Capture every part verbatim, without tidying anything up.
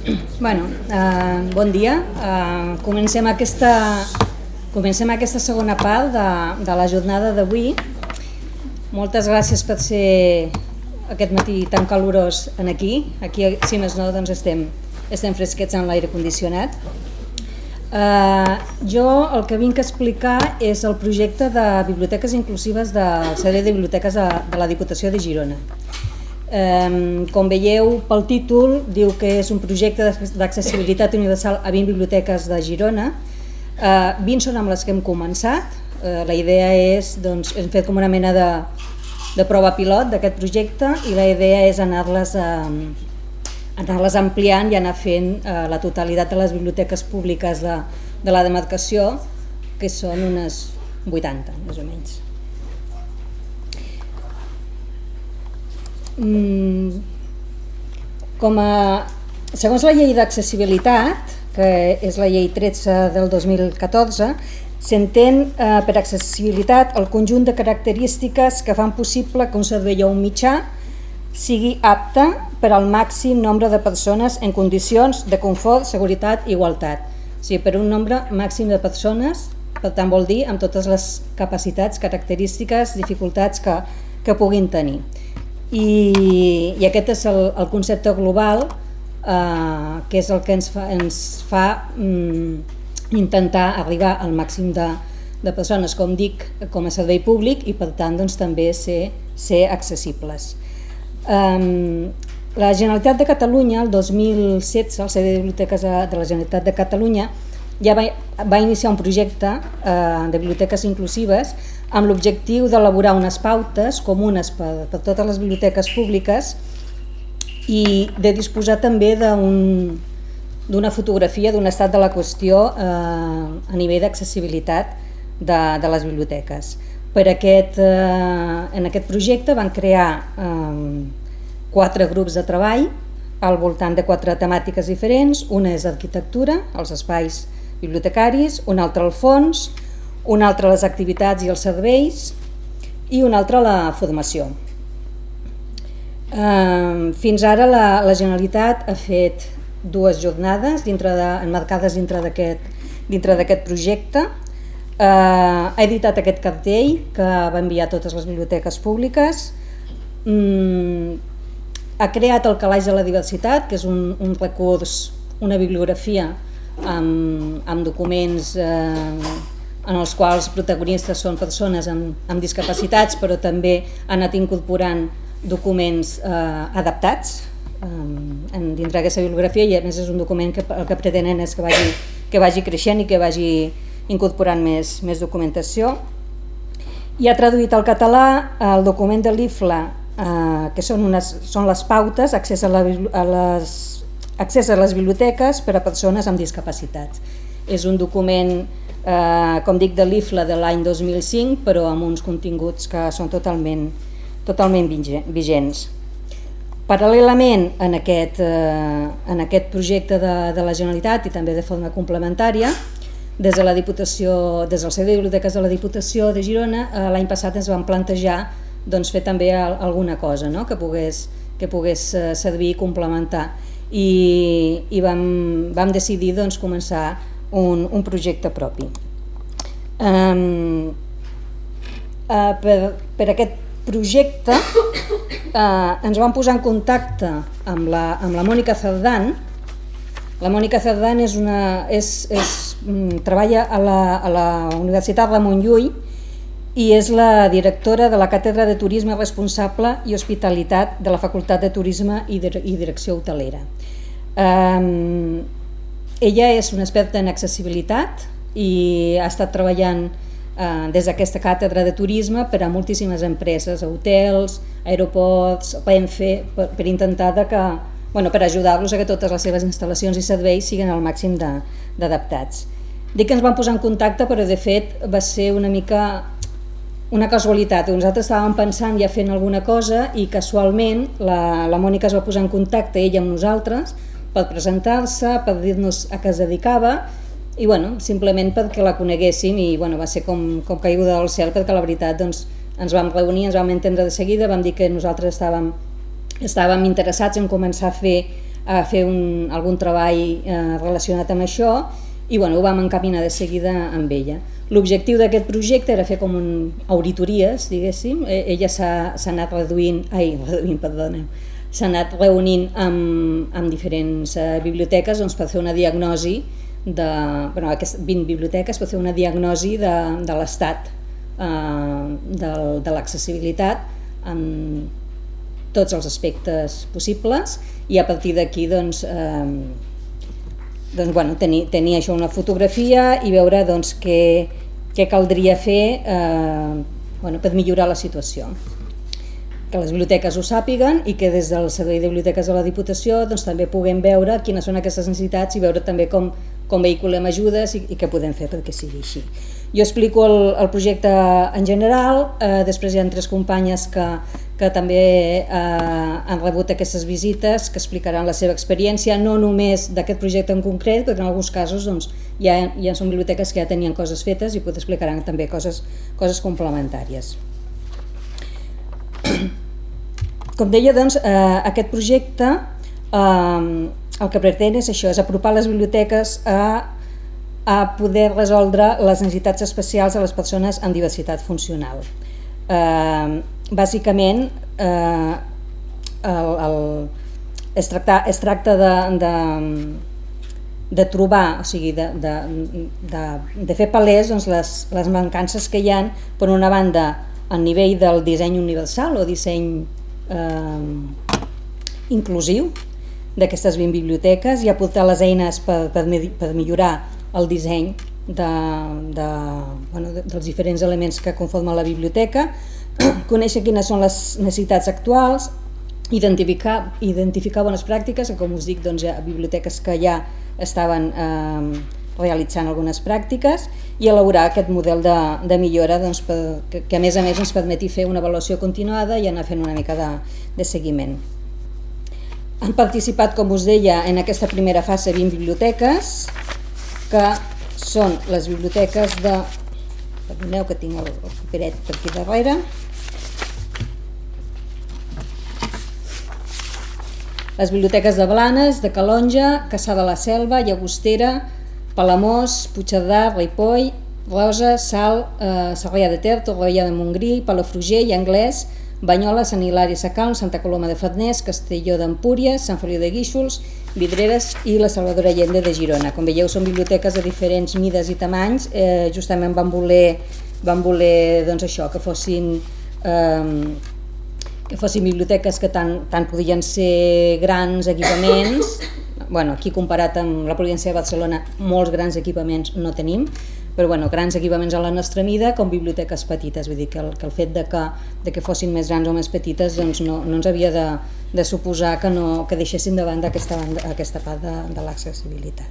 Bueno, eh, bon dia. Eh, comencem, aquesta, comencem aquesta segona part de, de la jornada d'avui. Moltes gràcies per ser aquest matí tan calorós en aquí. Aquí, si més no, doncs estem, estem fresquets en l'aire condicionat. Eh, jo el que vinc a explicar és el projecte de biblioteques inclusives del Servei de Biblioteques de, de la Diputació de Girona. Um, com veieu pel títol, diu que és un projecte d'accessibilitat universal a vint biblioteques de Girona. Uh, vint són amb les que hem començat. Uh, la idea és, doncs, hem fet com una mena de, de prova pilot d'aquest projecte i la idea és anar-les uh, anar-les ampliant i anar fent uh, la totalitat de les biblioteques públiques de, de la demarcació, que són unes vuitanta, més o menys. Com a, segons la llei d'accessibilitat, que és la llei tretze del dos mil catorze, s'entén eh, per accessibilitat el conjunt de característiques que fan possible que un servei o un mitjà sigui apte per al màxim nombre de persones en condicions de confort, seguretat i igualtat. O sigui, per un nombre màxim de persones, per tant vol dir amb totes les capacitats, característiques, dificultats que, que puguin tenir. I, i aquest és el, el concepte global, eh, que és el que ens fa, ens fa mm, intentar arribar al màxim de, de persones, com dic, com a servei públic i per tant doncs, també ser, ser accessibles. Um, la Generalitat de Catalunya, el dos mil setze, el Servei de Biblioteques de la Generalitat de Catalunya ja va, va iniciar un projecte eh, de biblioteques inclusives amb l'objectiu d'elaborar unes pautes comunes per, per totes les biblioteques públiques i de disposar també d'una fotografia d'un estat de la qüestió eh, a nivell d'accessibilitat de, de les biblioteques. Per aquest, eh, en aquest projecte van crear eh, quatre grups de treball al voltant de quatre temàtiques diferents. Una és arquitectura, els espais bibliotecaris, un altre el fons, un altre les activitats i els serveis i un altre la formació. Eh, fins ara la, la Generalitat ha fet dues jornades dintre de, emmarcades dintre d'aquest dintre d'aquest projecte. Eh, ha editat aquest cartell que va enviar a totes les biblioteques públiques. Mm, ha creat el Calaix de la Diversitat, que és un, un recurs, una bibliografia amb, amb documents eh, en els quals protagonistes són persones amb, amb discapacitats, però també han anat incorporant documents eh, adaptats eh, en, dintre d'aquesta bibliografia, i a més és un document que el que pretenen és que vagi, que vagi creixent i que vagi incorporant més, més documentació. I ha traduït al català el document de l'I F L A, eh, que són, unes, són les pautes, accés a, la, a les, accés a les biblioteques per a persones amb discapacitats. És un document, Eh, com dic, de l'I F L A de l'any dos mil cinc, però amb uns continguts que són totalment, totalment vigents. Paral·lelament en aquest, eh, en aquest projecte de, de la Generalitat i també de forma complementària, des de la Diputació, des del Servei de Biblioteques de la Diputació de Girona, eh, l'any passat ens vam plantejar doncs, fer també alguna cosa, no? que pogués, que pogués servir i complementar. I, i vam, vam decidir doncs, començar Un, un projecte propi. Um, uh, per, per aquest projecte uh, ens vam posar en contacte amb la, amb la Mònica Cerdan. La Mònica Cerdan és una, és, és, um, treballa a la, a la Universitat Ramon Llull i és la directora de la Càtedra de Turisme Responsable i Hospitalitat de la Facultat de Turisme i, de, i Direcció Hotelera. Um, Ella és una experta en accessibilitat i ha estat treballant eh, des d'aquesta càtedra de turisme per a moltíssimes empreses, hotels, aeroports, Renfe, per, per intentar de que, bueno, per ajudar-los a que totes les seves instal·lacions i serveis siguin al màxim d'adaptats. Dic que ens vam posar en contacte, però de fet va ser una mica una casualitat. Nosaltres estàvem pensant ja fent alguna cosa i casualment la, la Mònica es va posar en contacte, ella amb nosaltres, per presentar-se, per dir-nos a què es dedicava i bueno, simplement perquè la coneguéssim i bueno, va ser com, com caiguda del cel, perquè la veritat doncs, ens vam reunir, ens vam entendre de seguida, vam dir que nosaltres estàvem, estàvem interessats en començar a fer a fer un, algun treball eh, relacionat amb això i bueno, ho vam encaminar de seguida amb ella. L'objectiu d'aquest projecte era fer com un auditories, diguéssim. Ella s'ha anat reduint, ai, reduint, perdoneu, s'ha anat reunint amb, amb diferents eh, biblioteques doncs, per fer una diagnosi de, bueno, aquestes vint biblioteques per fer una diagnosi de, de l'estat eh, de, de l'accessibilitat amb tots els aspectes possibles i a partir d'aquí doncs, eh, doncs, bueno, tenir, tenir això una fotografia i veure doncs, què, què caldria fer eh, bueno, per millorar la situació. Que les biblioteques ho sàpiguen i que des del Servei de Biblioteques de la Diputació doncs, també puguem veure quines són aquestes necessitats i veure també com, com vehiculem ajudes i, i què podem fer perquè sigui així. Jo explico el, el projecte en general, eh, després hi ha tres companyes que, que també eh, han rebut aquestes visites, que explicaran la seva experiència, no només d'aquest projecte en concret, perquè en alguns casos doncs, ja, ja són biblioteques que ja tenien coses fetes i potser explicaran també coses, coses complementàries. Com deia, doncs, eh, aquest projecte eh, el que pretén és això, és apropar les biblioteques a a poder resoldre les necessitats especials de les persones amb diversitat funcional. Eh, bàsicament, eh, el, el, es, tracta, es tracta de, de, de trobar, o sigui, de, de, de, de fer palès doncs, les, les mancances que hi ha, per una banda, a nivell del disseny universal o disseny eh, inclusiu d'aquestes vint biblioteques i aportar les eines per, per, per millorar el disseny de, de, bueno, dels diferents elements que conformen la biblioteca, conèixer quines són les necessitats actuals, identificar, identificar bones pràctiques, que com us dic doncs, hi ha biblioteques que ja estaven eh, realitzant algunes pràctiques i elaborar aquest model de, de millora doncs, per, que, que a més a més ens permeti fer una avaluació continuada i anar fent una mica de, de seguiment. Han participat, com us deia, en aquesta primera fase vint biblioteques, que són les biblioteques de... Perdoneu que tinc el, el paperet per aquí darrere. Les biblioteques de Blanes, de Calonja, Cassà de la Selva, Llagostera, Palamós, Puigcerdà, Ripoll, Rosa, Salt, eh, Sarrià de Ter, Torroella de Montgrí, Palafrugell, Anglès, Banyoles, Sant Hilari Sacalm, Santa Coloma de Farners, Castelló d'Empúries, Sant Feliu de Guíxols, Vidreres i la Salvador Allende de Girona. Com veieu, són biblioteques de diferents mides i tamanys. Eh, justament van voler, van voler doncs això, que fossin eh, que fossin biblioteques que tant, tant podien ser grans equipaments. Bueno, aquí comparat amb la província de Barcelona, molts grans equipaments no tenim, però bueno, grans equipaments a la nostra mida com biblioteques petites, vull dir que el, que el fet de que, de que fossin més grans o més petites doncs no, no ens havia de, de suposar que, no, que deixessin de banda aquesta, aquesta part de, de l'accessibilitat.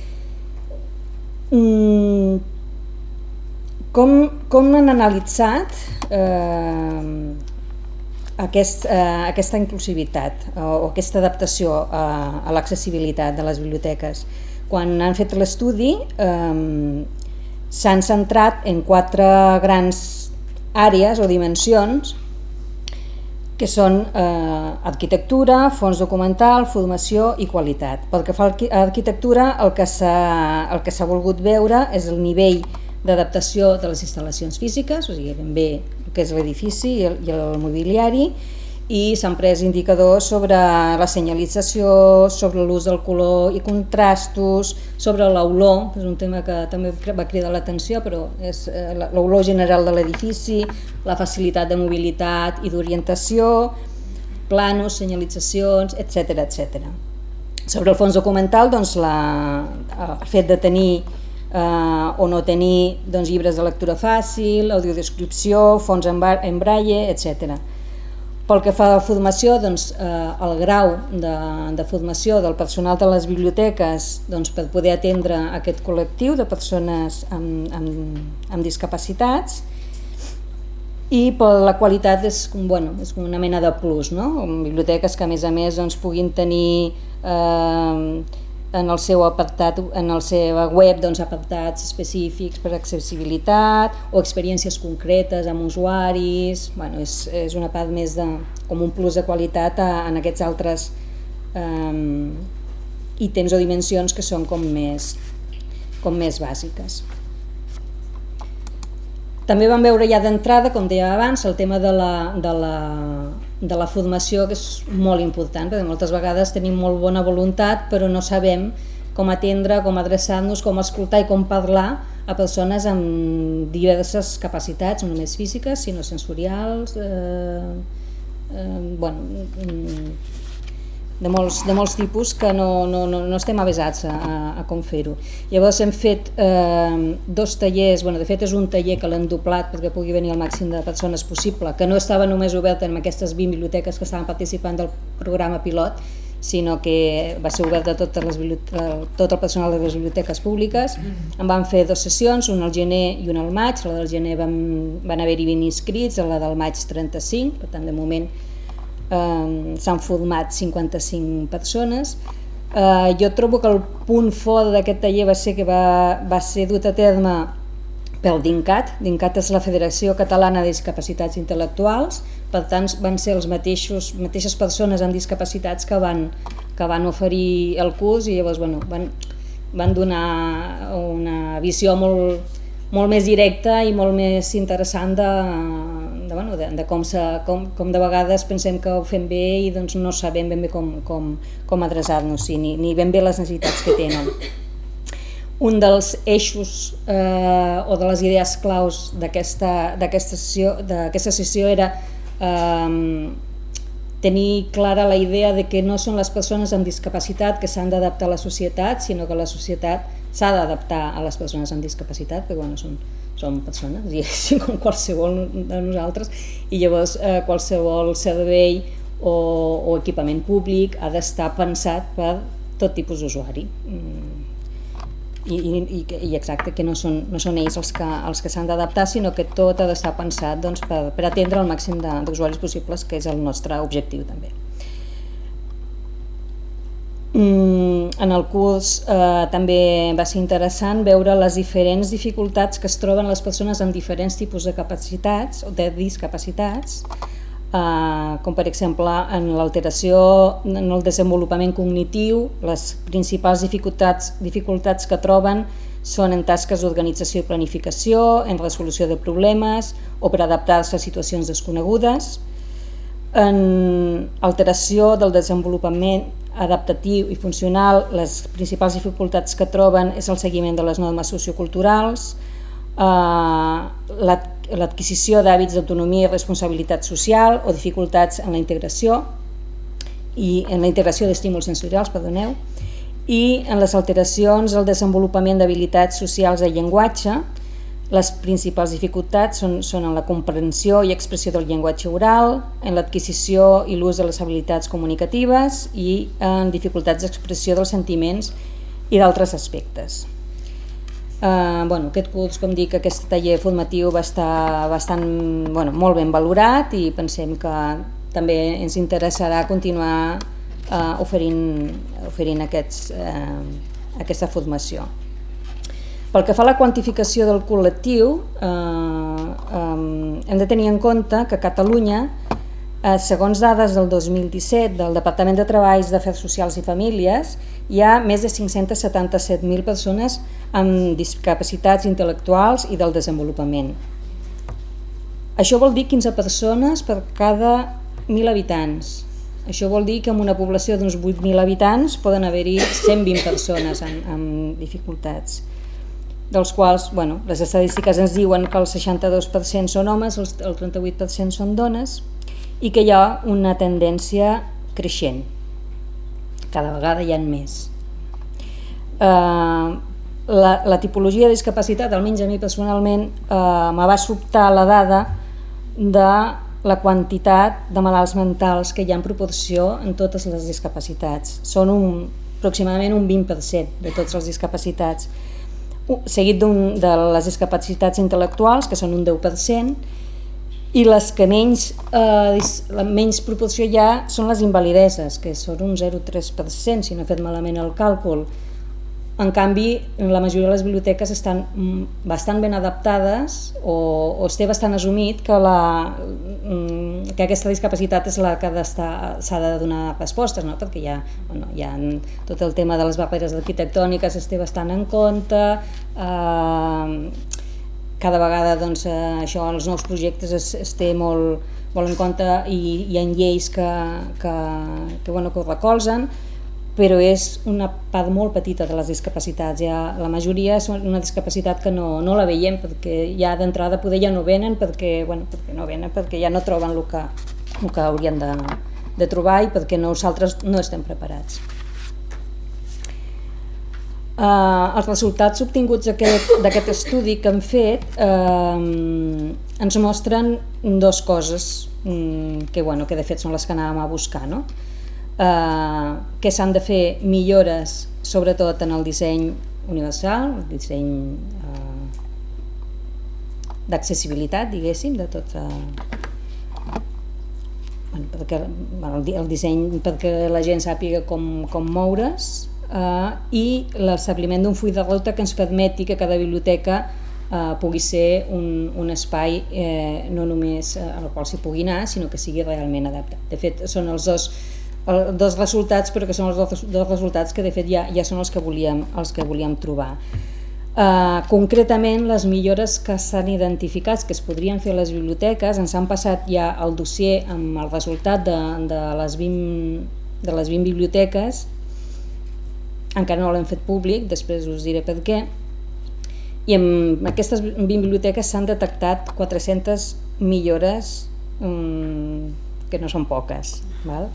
Mm, com, com han analitzat eh, aquest, eh, aquesta inclusivitat o, o aquesta adaptació a, a l'accessibilitat de les biblioteques? Quan han fet l'estudi eh, s'han centrat en quatre grans àrees o dimensions que són eh, arquitectura, fons documental, formació i qualitat. Pel que fa a arquitectura, el que s'ha volgut veure és el nivell d'adaptació de les instal·lacions físiques, o sigui, ben bé el que és l'edifici i, i el mobiliari, i s'han pres indicadors sobre la senyalització, sobre l'ús del color i contrastos, sobre l'olor, que és un tema que també va cridar l'atenció, però és l'olor general de l'edifici, la facilitat de mobilitat i d'orientació, planos, senyalitzacions, etcètera, etcètera. Sobre el fons documental, doncs, la, el fet de tenir eh, o no tenir doncs, llibres de lectura fàcil, audiodescripció, fons en, en braille, etcètera. Pel que fa a la formació, doncs, eh, el grau de, de formació del personal de les biblioteques doncs, per poder atendre aquest col·lectiu de persones amb, amb, amb discapacitats, i per la qualitat és, bueno, és una mena de plus, no? Biblioteques que a més a més doncs, puguin tenir eh, en el seu apartat, en la seva web, doncs, apartats específics per accessibilitat o experiències concretes amb usuaris. Bueno, és, és una part més de, com un plus de qualitat a, en aquests altres um, i temps o dimensions que són com més, com més bàsiques. També vam veure ja d'entrada, com deia abans, el tema de la, de, la, de la formació, que és molt important, perquè moltes vegades tenim molt bona voluntat però no sabem com atendre, com adreçar-nos, com escoltar i com parlar a persones amb diverses capacitats, no només físiques, sinó sensorials, eh, eh, bueno, de molts, de molts tipus que no, no, no, no estem avesats a, a, a com fer-ho. Llavors hem fet eh, dos tallers, bueno, de fet és un taller que l'hem doblat perquè pugui venir el màxim de persones possible, que no estava només obert en aquestes vint biblioteques que estaven participant del programa pilot, sinó que va ser obert a totes les tot el personal de les biblioteques públiques. En van fer dues sessions, una al gener i una al maig. La del gener van, van haver-hi vint inscrits, la del maig trenta-cinc, per tant de moment eh, s'han format cinquanta-cinc persones. Eh, jo trobo que el punt fort d'aquest taller va ser que va, va ser dut a terme pel DINCAT. DINCAT és la Federació Catalana de Discapacitats Intel·lectuals, per tant van ser les mateixos, mateixes persones amb discapacitats que van, que van oferir el curs i llavors bueno, van, van donar una visió molt, molt més directa i molt més interessant de, de, bueno, de, de com, se, com, com de vegades pensem que ho fem bé i doncs no sabem ben bé com, com, com adreçar-nos, ni, ni ben bé les necessitats que tenen. Un dels eixos eh, o de les idees claus d'aquesta sessió, sessió era eh, tenir clara la idea de que no són les persones amb discapacitat que s'han d'adaptar a la societat, sinó que la societat s'ha d'adaptar a les persones amb discapacitat, perquè bueno, són, són persones, i com qualsevol de nosaltres, i llavors eh, qualsevol servei o, o equipament públic ha d'estar pensat per tot tipus d'usuari. I, i, i exacte, que no són, no són ells els que, els que s'han d'adaptar, sinó que tot ha d'estar pensat doncs, per, per atendre el màxim d'usuaris possibles, que és el nostre objectiu també. Mm, en el curs eh, també va ser interessant veure les diferents dificultats que es troben les persones amb diferents tipus de capacitats o de discapacitats, Uh, com per exemple en l'alteració en el desenvolupament cognitiu. Les principals dificultats, dificultats que troben són en tasques d'organització i planificació, en resolució de problemes o per adaptar-se a situacions desconegudes. En alteració del desenvolupament adaptatiu i funcional, les principals dificultats que troben és el seguiment de les normes socioculturals, uh, la l'adquisició d'hàbits d'autonomia i responsabilitat social o dificultats en la integració i en la integració d'estímuls sensorials, perdoneu, i en les alteracions al desenvolupament d'habilitats socials de llenguatge. Les principals dificultats són, són en la comprensió i expressió del llenguatge oral, en l'adquisició i l'ús de les habilitats comunicatives i en dificultats d'expressió dels sentiments i d'altres aspectes. Uh, bueno, aquest curs, com dic, aquest taller formatiu va estar bastant, bueno, molt ben valorat i pensem que també ens interessarà continuar uh, oferint, oferint aquests, uh, aquesta formació. Pel que fa a la quantificació del col·lectiu, uh, um, hem de tenir en compte que a Catalunya, uh, segons dades del dos mil disset del Departament de Treballs d'Afers Socials i Famílies, hi ha més de cinc-cents setanta-set mil persones amb discapacitats intel·lectuals i del desenvolupament. Això vol dir quinze persones per cada mil habitants. Això vol dir que en una població d'uns vuit mil habitants poden haver-hi cent vint persones amb, amb dificultats, dels quals bueno, les estadístiques ens diuen que el seixanta-dos per cent són homes, el trenta-vuit per cent són dones i que hi ha una tendència creixent. Cada vegada hi ha més. Uh, la, la tipologia de discapacitat, almenys a mi personalment, uh, me va sobtar la dada de la quantitat de malalts mentals que hi ha en proporció en totes les discapacitats. Són un, aproximadament un vint per cent de tots els discapacitats, seguit de les discapacitats intel·lectuals, que són un deu per cent, i les que menys, eh, la menys proporció hi ha són les invalideses, que són un zero coma tres per cent, si no he fet malament el càlcul. En canvi, la majoria de les biblioteques estan bastant ben adaptades o, o es té bastant assumit que, la, que aquesta discapacitat és la que s'ha de donar respostes, no? Perquè hi ha, bueno, hi ha tot el tema de les barreres arquitectòniques es té bastant en compte, eh, cada vegada doncs, això, els nous projectes es, es té molt, molt en compte i hi ha lleis que, que, que, bueno, que ho recolzen, però és una part molt petita de les discapacitats. Ja, la majoria és una discapacitat que no, no la veiem perquè ja d'entrada poder ja no venen perquè, bueno, perquè no venen perquè ja no troben el que, el que haurien de, de trobar i perquè nosaltres no estem preparats. Uh, els resultats obtinguts d'aquest estudi que hem fet uh, ens mostren dues coses um, que, bueno, que de fet són les que anàvem a buscar, no? Uh, que s'han de fer millores sobretot en el disseny universal, el disseny uh, d'accessibilitat, diguéssim, de tot uh, bueno, perquè, bueno, el disseny perquè la gent sàpiga com, com moure's uh, i l'establiment d'un full de ruta que ens permeti que cada biblioteca uh, pugui ser un, un espai eh, no només al qual s'hi pugui anar, sinó que sigui realment adaptat. De fet, són els dos dos resultats, però que són els dos, dos resultats que de fet ja, ja són els que volíem, els que volíem trobar. Uh, concretament, les millores que s'han identificat, que es podrien fer a les biblioteques, ens han passat ja el dossier amb el resultat de, de, les, vint, de les vint biblioteques, encara no l'hem fet públic, després us diré per què, i en aquestes vint biblioteques s'han detectat quatre-centes millores um, que no són poques, val?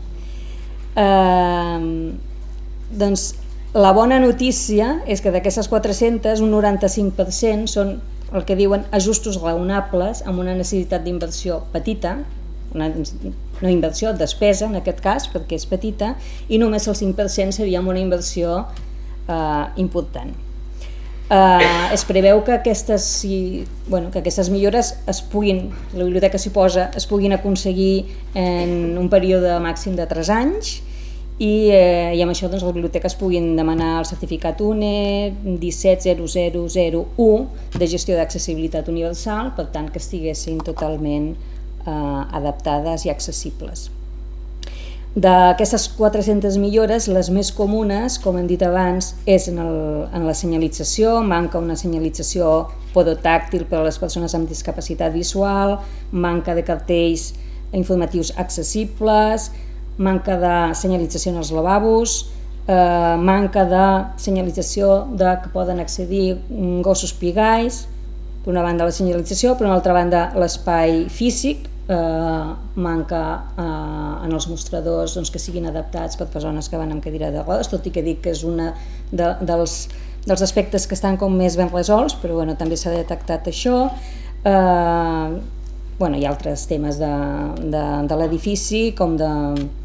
Uh, doncs la bona notícia és que d'aquestes quatre-centes un noranta-cinc per cent són el que diuen ajustos raonables amb una necessitat d'inversió petita, una, no inversió, despesa en aquest cas perquè és petita, i només el cinc per cent seria una inversió uh, important. Uh, es preveu que aquestes, si, bueno, que aquestes millores es puguin, la biblioteca s'hi posa, es puguin aconseguir en un període màxim de tres anys i, eh, i amb això doncs, les biblioteques puguin demanar el certificat U N E disset zero zero zero u de gestió d'accessibilitat universal, per tant que estiguessin totalment eh, adaptades i accessibles. D'aquestes quatre-centes millores, les més comunes, com hem dit abans, és en, el, en la senyalització. Manca una senyalització podotàctil per a les persones amb discapacitat visual, manca de cartells informatius accessibles, manca de senyalització en els lavabos, eh, manca de senyalització de que poden accedir gossos pigais, per una banda la senyalització, per una altra banda l'espai físic, Eh, manca eh, en els mostradors doncs, que siguin adaptats per persones que van amb cadira de rodes, tot i que dic que és un de, dels, dels aspectes que estan com més ben resolts, però bueno, també s'ha detectat això. Eh, bueno, hi ha altres temes de, de, de l'edifici, com de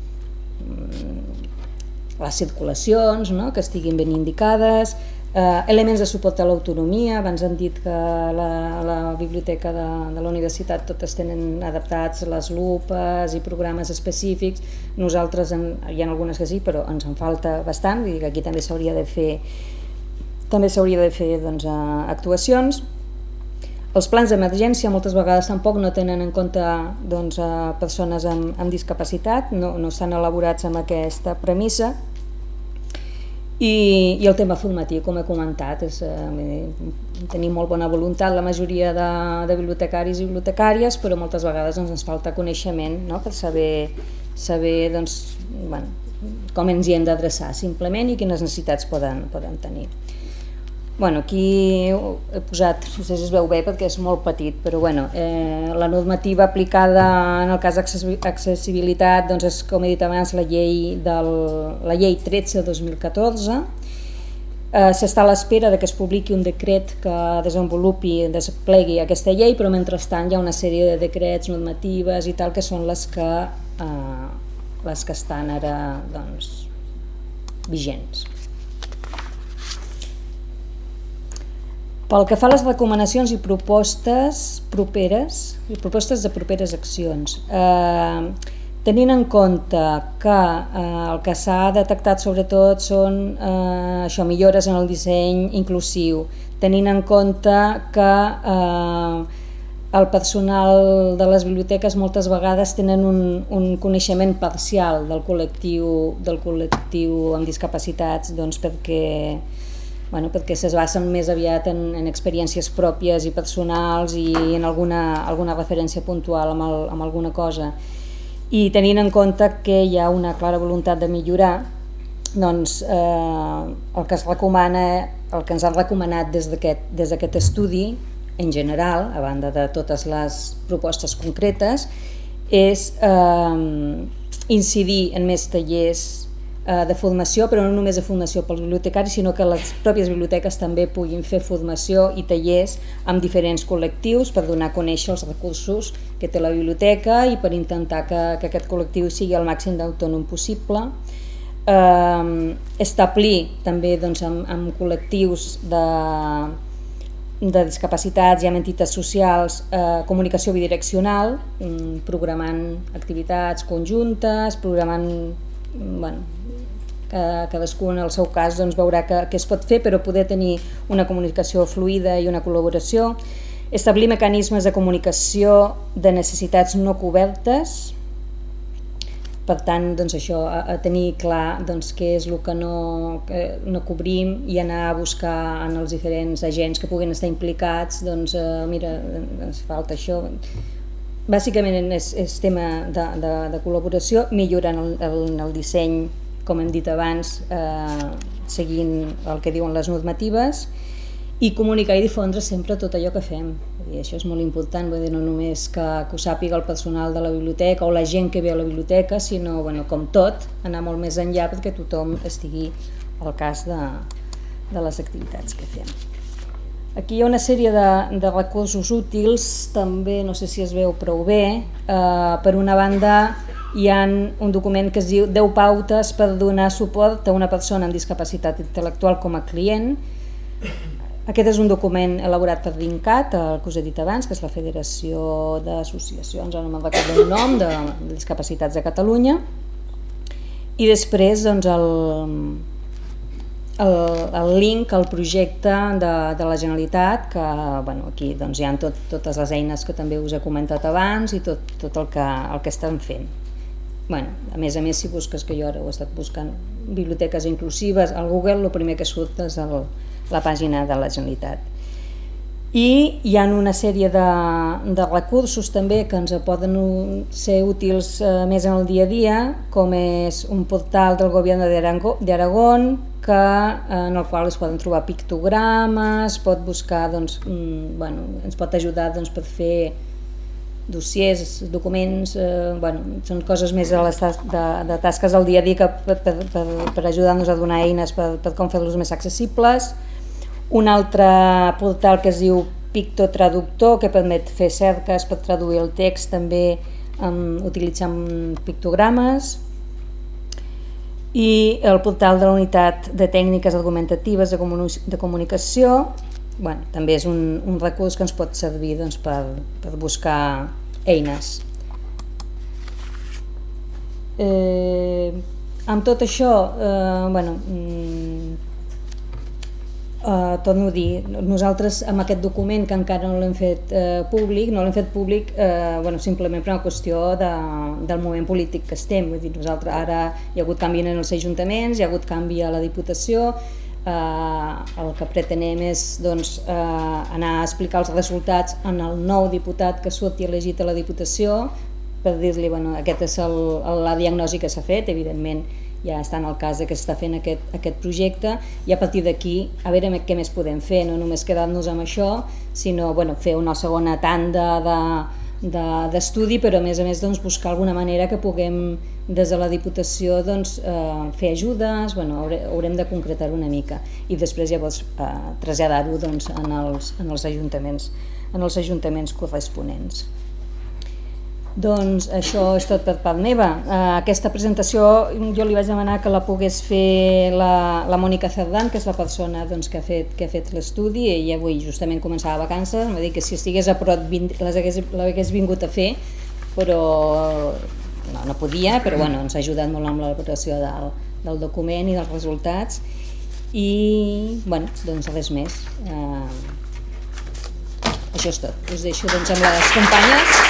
les circulacions, no? Que estiguin ben indicades, Uh, elements de suport a l'autonomia. Abans han dit que la, la biblioteca de, de la universitat totes tenen adaptats les lupes i programes específics. Nosaltres en, hi ha algunes que sí, però ens en falta bastant, vull dir que aquí també s'hauria de fer també s'hauria de fer doncs, uh, actuacions. Els plans d'emergència moltes vegades tampoc no tenen en compte doncs, uh, persones amb, amb discapacitat, no, no estan elaborats amb aquesta premissa. I, i el tema formatiu, com he comentat, és, eh, tenim molt bona voluntat la majoria de, de bibliotecaris i bibliotecàries, però moltes vegades doncs, ens falta coneixement, no? Per saber, saber doncs, bueno, com ens hi hem d'adreçar simplement i quines necessitats poden, poden tenir. Bueno, aquí he posat, no sé si es veu bé perquè és molt petit, però bueno, eh, la normativa aplicada en el cas d'accessibilitat doncs és, com he dit abans, la llei, del, la llei tretze dos mil catorze. Eh, S'està a l'espera que es publiqui un decret que desenvolupi, desplegui aquesta llei, però mentrestant hi ha una sèrie de decrets, normatives i tal, que són les que, eh, les que estan ara doncs, vigents. Pel que fa a les recomanacions i propostes properes, i propostes de properes accions, eh, tenint en compte que eh, el que s'ha detectat sobretot són eh, això, millores en el disseny inclusiu, tenint en compte que eh, el personal de les biblioteques moltes vegades tenen un, un coneixement parcial del col·lectiu, del col·lectiu amb discapacitats, doncs perquè, bueno, perquè es basen més aviat en, en experiències pròpies i personals i en alguna, alguna referència puntual amb, el, amb alguna cosa. I tenint en compte que hi ha una clara voluntat de millorar, doncs eh, el que es recomana, el que ens han recomanat des d'aquest des d'aquest estudi, en general, a banda de totes les propostes concretes, és eh, incidir en més tallers eh, de formació, però no només de formació pels bibliotecaris, sinó que les pròpies biblioteques també puguin fer formació i tallers amb diferents col·lectius per donar a conèixer els recursos que té la biblioteca i per intentar que, que aquest col·lectiu sigui el màxim d'autònom possible. Eh, establir també doncs, amb, amb col·lectius de de discapacitats i amb entitats socials eh, comunicació bidireccional, mm, programant activitats conjuntes, programant, bueno, que cadascú en el seu cas doncs, veurà que, que es pot fer, però poder tenir una comunicació fluida i una col·laboració, establir mecanismes de comunicació de necessitats no cobertes. Per tant, doncs això, a, a tenir clar doncs, què és el que no, que no cobrim i anar a buscar en els diferents agents que puguin estar implicats, doncs eh, mira, ens falta això. Bàsicament és, és tema de, de, de col·laboració, millorant el, el, el disseny, com hem dit abans, eh, seguint el que diuen les normatives, i comunicar i difondre sempre tot allò que fem. I això és molt important, vull dir, no només que, que ho sàpiga el personal de la biblioteca o la gent que ve a la biblioteca, sinó, bueno, com tot, anar molt més enllà perquè tothom estigui al cas de, de les activitats que fem. Aquí hi ha una sèrie de, de recursos útils, també no sé si es veu prou bé. Eh, per una banda, hi ha un document que es diu deu pautes per donar suport a una persona amb discapacitat intel·lectual com a client. Aquest és un document elaborat per DINCAT, el que us he dit abans, que és la Federació d'Associacions, no me'n recordo el nom, de Discapacitats de Catalunya. I després doncs, el, el, el link al projecte de, de la Generalitat, que bueno, aquí doncs, hi ha tot, totes les eines que també us he comentat abans i tot, tot el, que, el que estan fent. Bueno, a més a més, si busques, que jo ara ho he estat buscant, biblioteques inclusives, al Google el primer que surt és el la pàgina de la Generalitat. I hi ha una sèrie de, de recursos també que ens poden ser útils eh, més en el dia a dia, com és un portal del Govern d'Aragón que, en el qual es poden trobar pictogrames, pot buscar, doncs, mm, bueno, ens pot ajudar doncs, per fer dossiers, documents, eh, bueno, són coses més de, les tas de, de tasques del dia a dia que per, per, per, per ajudar-nos a donar eines per, per com fer-los més accessibles. Un altre portal que es diu Pictotraductor, que permet fer cerques per traduir el text també um, utilitzant pictogrames. I el portal de la Unitat de Tècniques Argumentatives de, comuni de Comunicació, bueno, també és un, un recurs que ens pot servir doncs, per, per buscar eines. Eh, amb tot això, eh, bueno, Uh, torno a dir, nosaltres amb aquest document que encara no l'hem fet uh, públic, no l'hem fet públic uh, bueno, simplement per una qüestió de, del moment polític que estem. Vull dir, nosaltres ara hi ha hagut canvi en els ajuntaments, hi ha hagut canvi a la Diputació, uh, el que pretenem és doncs, uh, anar a explicar els resultats en el nou diputat que surti elegit a la Diputació, per dir-li, bueno, aquest és el, el, la diagnosi que s'ha fet, evidentment ja està en el cas que s'està fent aquest, aquest projecte, i a partir d'aquí a veure què més podem fer, no només quedar-nos amb això, sinó bueno, fer una segona tanda d'estudi, de, de, però a més a més doncs, buscar alguna manera que puguem des de la Diputació doncs, eh, fer ajudes, bueno, haure, haurem de concretar-ho una mica i després llavors eh, traslladar-ho doncs, en, els, en, els ajuntaments, en els ajuntaments corresponents. Doncs això és tot per part meva. Aquesta presentació jo li vaig demanar que la pogués fer la, la Mònica Cerdán, que és la persona doncs, que ha fet, que ha fet l'estudi, i avui justament començava vacances, em va dir que si estigués a prop les hagués, l'hagués vingut a fer, però no, no podia, però bueno, ens ha ajudat molt amb l'elaboració del, del document i dels resultats. I bueno, doncs res més. Eh, això és tot. Us deixo doncs amb les companyes.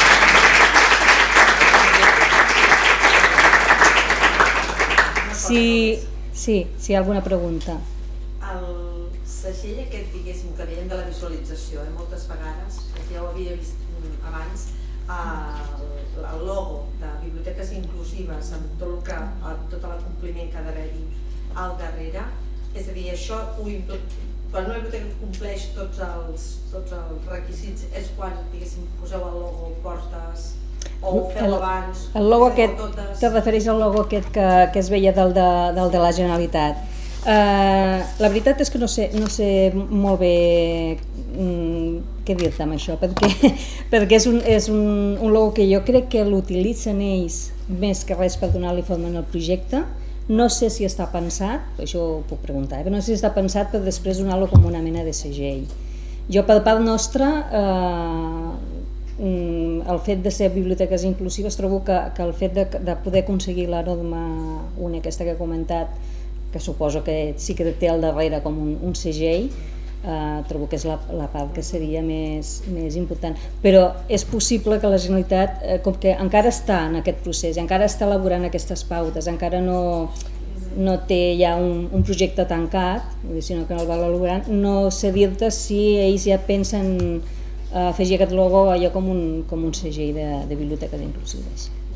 Sí, sí, si hi ha alguna pregunta. El segell aquest, diguéssim, que dèiem de la visualització, eh, moltes vegades, que ja ho havia vist abans, el, el logo de biblioteques inclusives amb tot, el que, tot l'acompliment que ha d'haver-hi al darrere, és a dir, això ho quan una biblioteca compleix tots els, tots els requisits és quan, diguéssim, poseu el logo, portes o ho feu abans? El logo aquest, te refereix al logo aquest que, que es veia del de, del de la Generalitat. Uh, la veritat és que no sé, no sé molt bé um, què dir-te amb això, perquè, perquè és, un, és un, un logo que jo crec que l'utilitzen ells més que res per donar-li forma en el projecte. No sé si està pensat, això ho puc preguntar, eh? Però no sé si està pensat per després donar-lo com una mena de segell. Jo per part nostra, eh, el fet de ser biblioteques inclusives, trobo que, que el fet de, de poder aconseguir la norma una aquesta que he comentat, que suposo que sí que té al darrere com un, un segell, eh, trobo que és la, la part que seria més, més important. Però és possible que la Generalitat, eh, com que encara està en aquest procés, encara està elaborant aquestes pautes, encara no, no té ja un, un projecte tancat, sinó que no el va elaborant, no sé dir-te si ells ja pensen afegir aquest logo allò com un, com un segell de, de biblioteques inclusives.